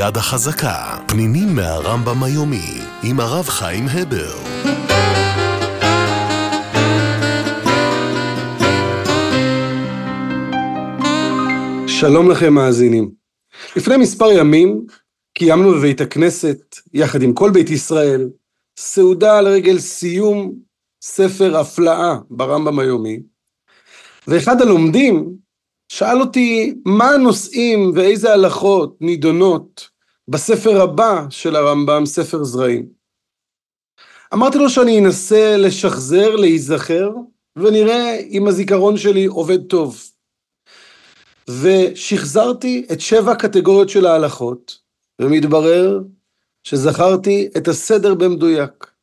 יד החזקה, פנינים מהרמב"ם היומי, עם הרב חיים הבר. שלום לכם מאזינים. לפני מספר ימים קיימנו בבית הכנסת, יחד עם כל בית ישראל, סעודה לרגל סיום ספר הפלאה ברמב"ם היומי, ואחד הלומדים שאל אותי מה הנושאים ואיזה הלכות נידונות בספר הבא של הרמב"ם, ספר זרעים. אמרתי לו שאני אנסה לשחזר, להיזכר, ונראה אם הזיכרון שלי עובד טוב. ושחזרתי את 7 קטגוריות של ההלכות, ומתברר שזכרתי את הסדר במדויק.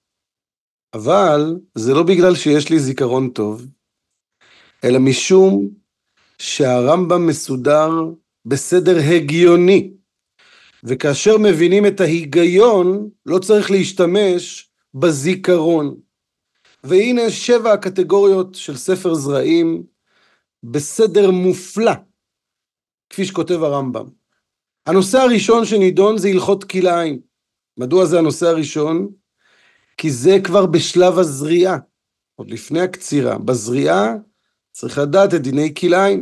אבל זה לא בגלל שיש לי זיכרון טוב, אלא משום שהרמב"ם מסודר בסדר הגיוני, וכאשר מבינים את ההיגיון לא צריך להשתמש בזיכרון. והנה 7 הקטגוריות של ספר זרעים בסדר מופלא, כפי שכותב הרמב"ם. הנושא הראשון שנידון זה הלכות כלאיים. מדוע זה הנושא הראשון? כי זה כבר בשלב הזריעה, עוד לפני הקצירה. בזריעה צריך לדעת את דיני כלאיים.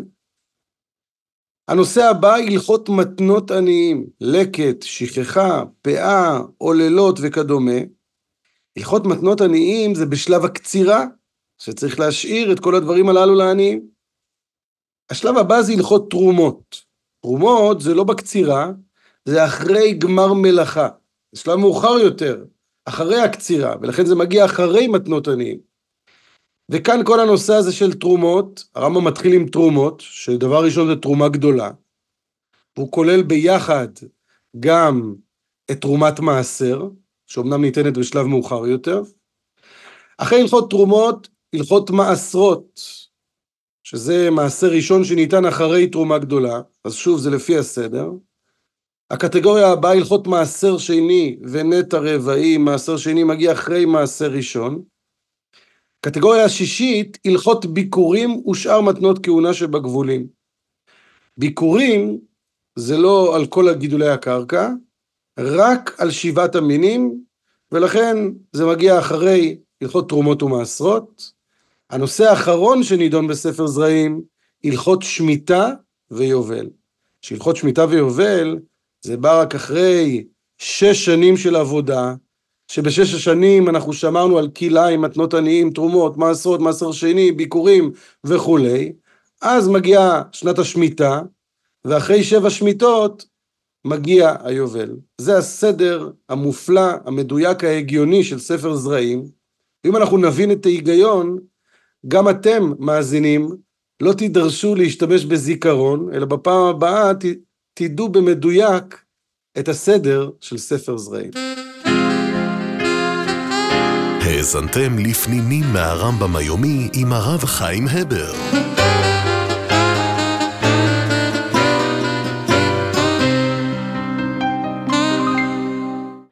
הנושא הבא, הלכות מתנות עניים, לקט, שכחה, פאה, עוללות וכדומה. הלכות מתנות עניים זה בשלב הקצירה, שצריך להשאיר את כל הדברים הללו לעניים. השלב הבא זה הלכות תרומות. תרומות זה לא בקצירה, זה אחרי גמר מלאכה. זה שלב מאוחר יותר, אחרי הקצירה, ולכן זה מגיע אחרי מתנות עניים. וכאן כל הנושא הזה של תרומות, הרמב"ם מתחיל עם תרומות, שדבר ראשון זה תרומה גדולה, הוא כולל ביחד גם את תרומת מעשר, שאומנם ניתנת בשלב מאוחר יותר. אחרי הלכות תרומות, הלכות מעשרות, שזה מעשר ראשון שניתן אחרי תרומה גדולה, אז שוב זה לפי הסדר. הקטגוריה הבאה, הלכות מעשר שני ונטע רבעי, מעשר שני מגיע אחרי מעשר ראשון. קטגוריה השישית, הלכות ביקורים ושאר מתנות כהונה שבגבולים. ביקורים זה לא על כל גידולי הקרקע, רק על 7 המינים, ולכן זה מגיע אחרי הלכות תרומות ומעשרות. הנושא האחרון שנידון בספר זרעים, הלכות שמיטה ויובל. שהלכות שמיטה ויובל, זה בא רק אחרי 6 שנים של עבודה, שב6 השנים אנחנו שמרנו על כלאיים, מתנות עניים, תרומות, מעשרות, מעשר שני, ביקורים וכו'. אז מגיעה שנת השמיטה, ואחרי 7 שמיטות מגיע היובל. זה הסדר המופלא, המדויק, ההגיוני של ספר זרעים. אם אנחנו נבין את ההיגיון, גם אתם מאזינים, לא תידרשו להשתמש בזיכרון, אלא בפעם הבאה תדעו במדויק את הסדר של ספר זרעים. האזנתם לפנינים מהרמב"ם היומי עם הרב חיים הבר.